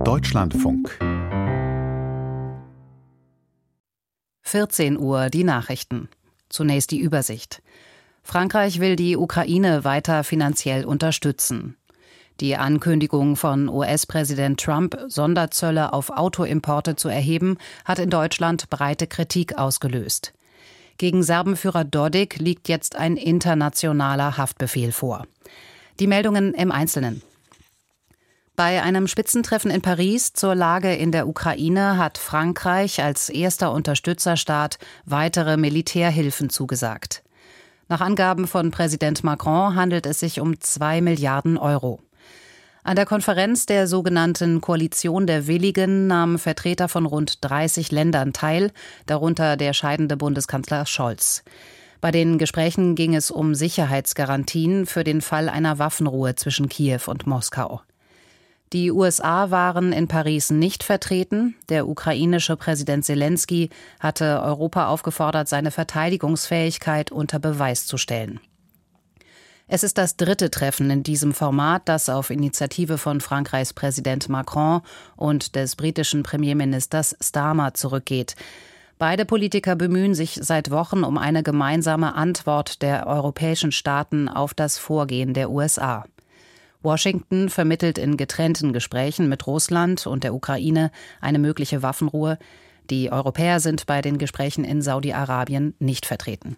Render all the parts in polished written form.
Deutschlandfunk. 14 Uhr, die Nachrichten. Zunächst die Übersicht. Frankreich will die Ukraine weiter finanziell unterstützen. Die Ankündigung von US-Präsident Trump, Sonderzölle auf Autoimporte zu erheben, hat in Deutschland breite Kritik ausgelöst. Gegen Serbenführer Dodik liegt jetzt ein internationaler Haftbefehl vor. Die Meldungen im Einzelnen. Bei einem Spitzentreffen in Paris zur Lage in der Ukraine hat Frankreich als erster Unterstützerstaat weitere Militärhilfen zugesagt. Nach Angaben von Präsident Macron handelt es sich um 2 Milliarden Euro. An der Konferenz der sogenannten Koalition der Willigen nahmen Vertreter von rund 30 Ländern teil, darunter der scheidende Bundeskanzler Scholz. Bei den Gesprächen ging es um Sicherheitsgarantien für den Fall einer Waffenruhe zwischen Kiew und Moskau. Die USA waren in Paris nicht vertreten. Der ukrainische Präsident Selenskyj hatte Europa aufgefordert, seine Verteidigungsfähigkeit unter Beweis zu stellen. Es ist das dritte Treffen in diesem Format, das auf Initiative von Frankreichs Präsident Macron und des britischen Premierministers Starmer zurückgeht. Beide Politiker bemühen sich seit Wochen um eine gemeinsame Antwort der europäischen Staaten auf das Vorgehen der USA. Washington vermittelt in getrennten Gesprächen mit Russland und der Ukraine eine mögliche Waffenruhe. Die Europäer sind bei den Gesprächen in Saudi-Arabien nicht vertreten.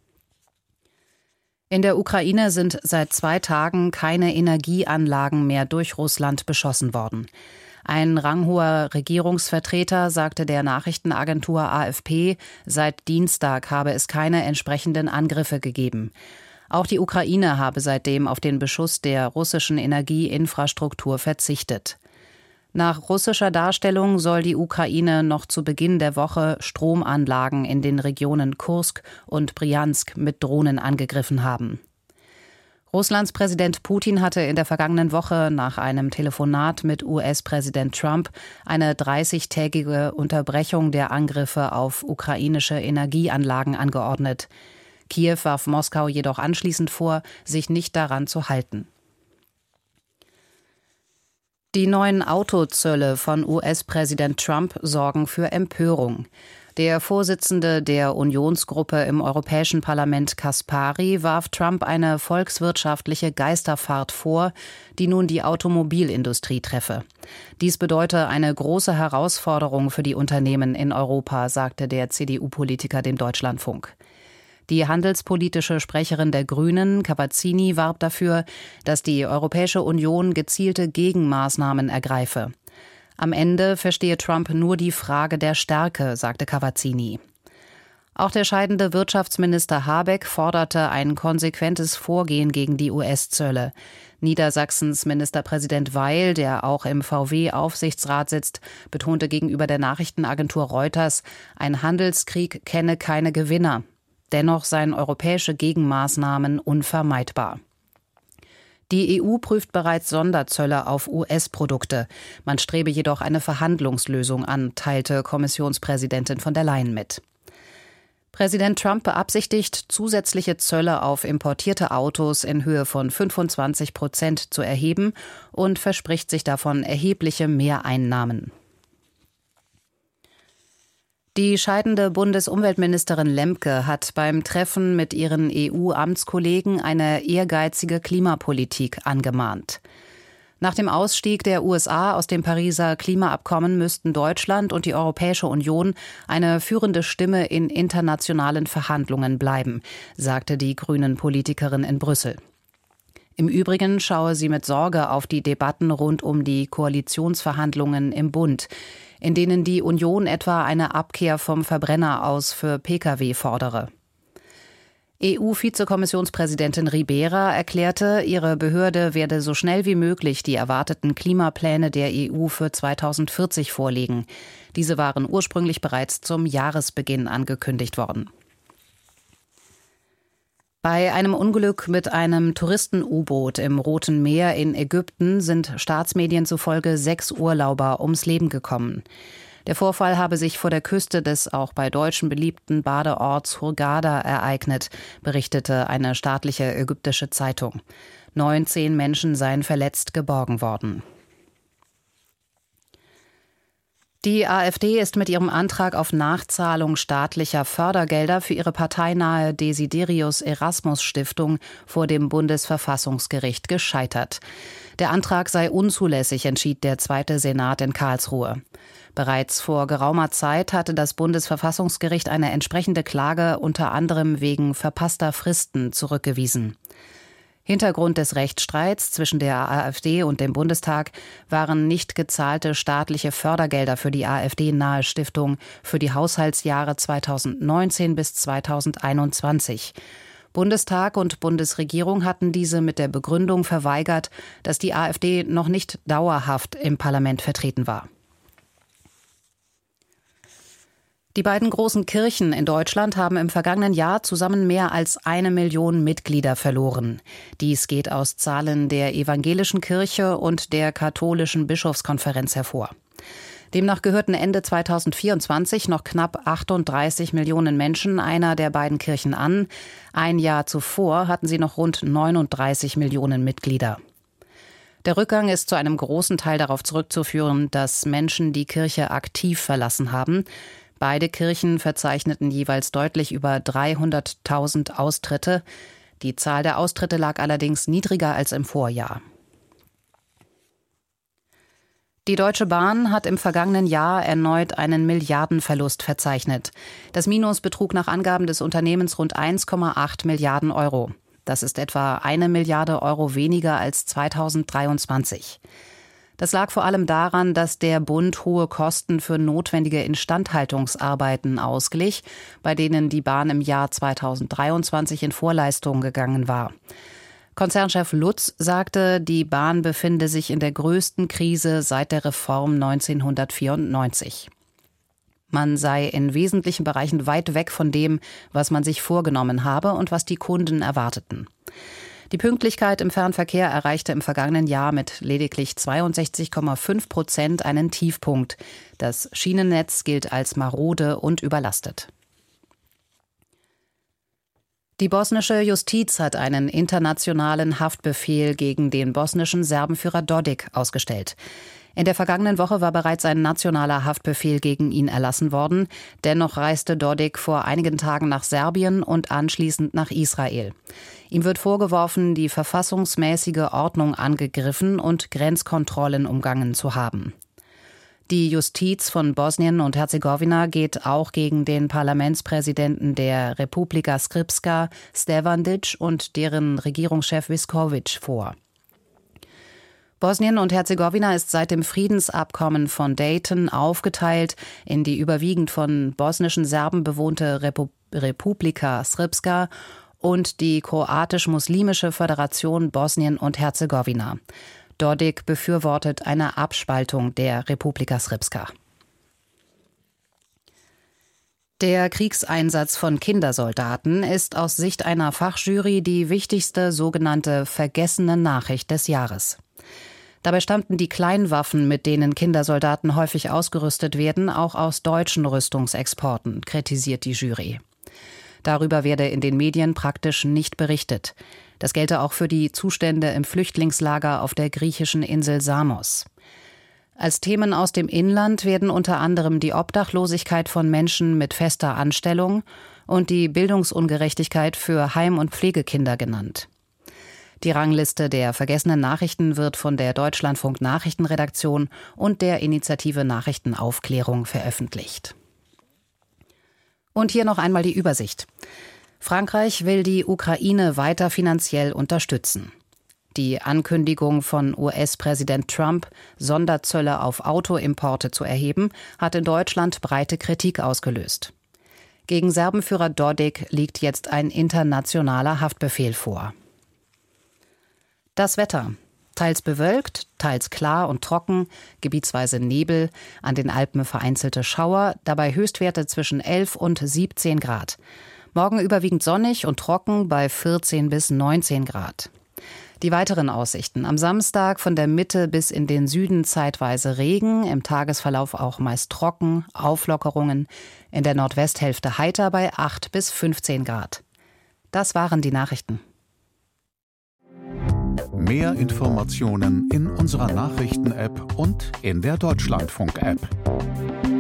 In der Ukraine sind seit 2 Tagen keine Energieanlagen mehr durch Russland beschossen worden. Ein ranghoher Regierungsvertreter sagte der Nachrichtenagentur AFP, seit Dienstag habe es keine entsprechenden Angriffe gegeben. Auch die Ukraine habe seitdem auf den Beschuss der russischen Energieinfrastruktur verzichtet. Nach russischer Darstellung soll die Ukraine noch zu Beginn der Woche Stromanlagen in den Regionen Kursk und Brjansk mit Drohnen angegriffen haben. Russlands Präsident Putin hatte in der vergangenen Woche nach einem Telefonat mit US-Präsident Trump eine 30-tägige Unterbrechung der Angriffe auf ukrainische Energieanlagen angeordnet. Kiew warf Moskau jedoch anschließend vor, sich nicht daran zu halten. Die neuen Autozölle von US-Präsident Trump sorgen für Empörung. Der Vorsitzende der Unionsgruppe im Europäischen Parlament Caspary warf Trump eine volkswirtschaftliche Geisterfahrt vor, die nun die Automobilindustrie treffe. Dies bedeute eine große Herausforderung für die Unternehmen in Europa, sagte der CDU-Politiker dem Deutschlandfunk. Die handelspolitische Sprecherin der Grünen, Cavazzini, warb dafür, dass die Europäische Union gezielte Gegenmaßnahmen ergreife. Am Ende verstehe Trump nur die Frage der Stärke, sagte Cavazzini. Auch der scheidende Wirtschaftsminister Habeck forderte ein konsequentes Vorgehen gegen die US-Zölle. Niedersachsens Ministerpräsident Weil, der auch im VW-Aufsichtsrat sitzt, betonte gegenüber der Nachrichtenagentur Reuters, ein Handelskrieg kenne keine Gewinner. Dennoch seien europäische Gegenmaßnahmen unvermeidbar. Die EU prüft bereits Sonderzölle auf US-Produkte. Man strebe jedoch eine Verhandlungslösung an, teilte Kommissionspräsidentin von der Leyen mit. Präsident Trump beabsichtigt, zusätzliche Zölle auf importierte Autos in Höhe von 25% zu erheben und verspricht sich davon erhebliche Mehreinnahmen. Die scheidende Bundesumweltministerin Lemke hat beim Treffen mit ihren EU-Amtskollegen eine ehrgeizige Klimapolitik angemahnt. Nach dem Ausstieg der USA aus dem Pariser Klimaabkommen müssten Deutschland und die Europäische Union eine führende Stimme in internationalen Verhandlungen bleiben, sagte die Grünen-Politikerin in Brüssel. Im Übrigen schaue sie mit Sorge auf die Debatten rund um die Koalitionsverhandlungen im Bund, in denen die Union etwa eine Abkehr vom Verbrenner aus für Pkw fordere. EU-Vizekommissionspräsidentin Ribeira erklärte, ihre Behörde werde so schnell wie möglich die erwarteten Klimapläne der EU für 2040 vorlegen. Diese waren ursprünglich bereits zum Jahresbeginn angekündigt worden. Bei einem Unglück mit einem Touristen-U-Boot im Roten Meer in Ägypten sind Staatsmedien zufolge 6 Urlauber ums Leben gekommen. Der Vorfall habe sich vor der Küste des auch bei Deutschen beliebten Badeorts Hurghada ereignet, berichtete eine staatliche ägyptische Zeitung. 19 Menschen seien verletzt geborgen worden. Die AfD ist mit ihrem Antrag auf Nachzahlung staatlicher Fördergelder für ihre parteinahe Desiderius Erasmus Stiftung vor dem Bundesverfassungsgericht gescheitert. Der Antrag sei unzulässig, entschied der Zweite Senat in Karlsruhe. Bereits vor geraumer Zeit hatte das Bundesverfassungsgericht eine entsprechende Klage unter anderem wegen verpasster Fristen zurückgewiesen. Hintergrund des Rechtsstreits zwischen der AfD und dem Bundestag waren nicht gezahlte staatliche Fördergelder für die AfD-nahe Stiftung für die Haushaltsjahre 2019 bis 2021. Bundestag und Bundesregierung hatten diese mit der Begründung verweigert, dass die AfD noch nicht dauerhaft im Parlament vertreten war. Die beiden großen Kirchen in Deutschland haben im vergangenen Jahr zusammen mehr als 1 Million Mitglieder verloren. Dies geht aus Zahlen der Evangelischen Kirche und der Katholischen Bischofskonferenz hervor. Demnach gehörten Ende 2024 noch knapp 38 Millionen Menschen einer der beiden Kirchen an. Ein Jahr zuvor hatten sie noch rund 39 Millionen Mitglieder. Der Rückgang ist zu einem großen Teil darauf zurückzuführen, dass Menschen die Kirche aktiv verlassen haben. Beide Kirchen verzeichneten jeweils deutlich über 300.000 Austritte. Die Zahl der Austritte lag allerdings niedriger als im Vorjahr. Die Deutsche Bahn hat im vergangenen Jahr erneut einen Milliardenverlust verzeichnet. Das Minus betrug nach Angaben des Unternehmens rund 1,8 Milliarden Euro. Das ist etwa 1 Milliarde Euro weniger als 2023. Das lag vor allem daran, dass der Bund hohe Kosten für notwendige Instandhaltungsarbeiten ausglich, bei denen die Bahn im Jahr 2023 in Vorleistung gegangen war. Konzernchef Lutz sagte, die Bahn befinde sich in der größten Krise seit der Reform 1994. Man sei in wesentlichen Bereichen weit weg von dem, was man sich vorgenommen habe und was die Kunden erwarteten. Die Pünktlichkeit im Fernverkehr erreichte im vergangenen Jahr mit lediglich 62,5% einen Tiefpunkt. Das Schienennetz gilt als marode und überlastet. Die bosnische Justiz hat einen internationalen Haftbefehl gegen den bosnischen Serbenführer Dodik ausgestellt. In der vergangenen Woche war bereits ein nationaler Haftbefehl gegen ihn erlassen worden. Dennoch reiste Dodik vor einigen Tagen nach Serbien und anschließend nach Israel. Ihm wird vorgeworfen, die verfassungsmäßige Ordnung angegriffen und Grenzkontrollen umgangen zu haben. Die Justiz von Bosnien und Herzegowina geht auch gegen den Parlamentspräsidenten der Republika Srpska, Stevandic, und deren Regierungschef Viskovic vor. Bosnien und Herzegowina ist seit dem Friedensabkommen von Dayton aufgeteilt in die überwiegend von bosnischen Serben bewohnte Republika Srpska und die kroatisch-muslimische Föderation Bosnien und Herzegowina. Dodik befürwortet eine Abspaltung der Republika Srpska. Der Kriegseinsatz von Kindersoldaten ist aus Sicht einer Fachjury die wichtigste sogenannte vergessene Nachricht des Jahres. Dabei stammten die Kleinwaffen, mit denen Kindersoldaten häufig ausgerüstet werden, auch aus deutschen Rüstungsexporten, kritisiert die Jury. Darüber werde in den Medien praktisch nicht berichtet. Das gelte auch für die Zustände im Flüchtlingslager auf der griechischen Insel Samos. Als Themen aus dem Inland werden unter anderem die Obdachlosigkeit von Menschen mit fester Anstellung und die Bildungsungerechtigkeit für Heim- und Pflegekinder genannt. Die Rangliste der vergessenen Nachrichten wird von der Deutschlandfunk Nachrichtenredaktion und der Initiative Nachrichtenaufklärung veröffentlicht. Und hier noch einmal die Übersicht. Frankreich will die Ukraine weiter finanziell unterstützen. Die Ankündigung von US-Präsident Trump, Sonderzölle auf Autoimporte zu erheben, hat in Deutschland breite Kritik ausgelöst. Gegen Serbenführer Dodik liegt jetzt ein internationaler Haftbefehl vor. Das Wetter. Teils bewölkt, teils klar und trocken, gebietsweise Nebel, an den Alpen vereinzelte Schauer, dabei Höchstwerte zwischen 11 und 17 Grad. Morgen überwiegend sonnig und trocken bei 14 bis 19 Grad. Die weiteren Aussichten. Am Samstag von der Mitte bis in den Süden zeitweise Regen, im Tagesverlauf auch meist trocken, Auflockerungen, in der Nordwesthälfte heiter bei 8 bis 15 Grad. Das waren die Nachrichten. Mehr Informationen in unserer Nachrichten-App und in der Deutschlandfunk-App.